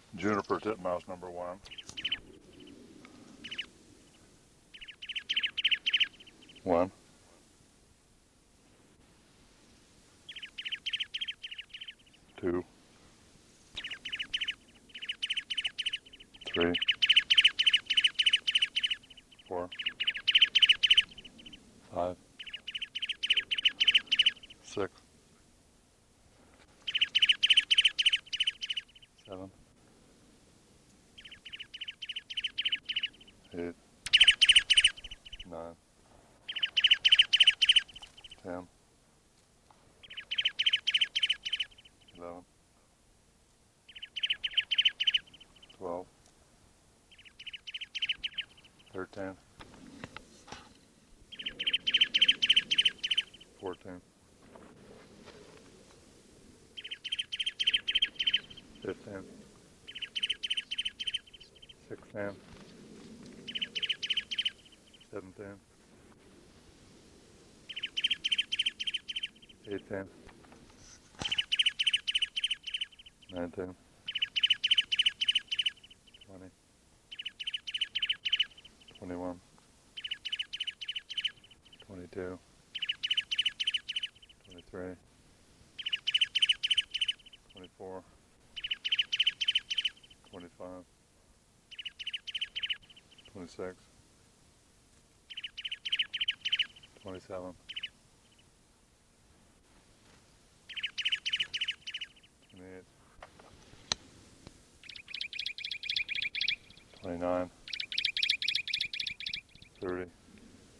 Juniper titmouse number 1. 1, 2, 3, 4, 5, 6, 7, 8, 9, 10, 11, 12, 13, 14, 15, 16, 17, 18, 19, 20, 21, 22, 23, 24, 25, 26, 27, 28, 29, 30,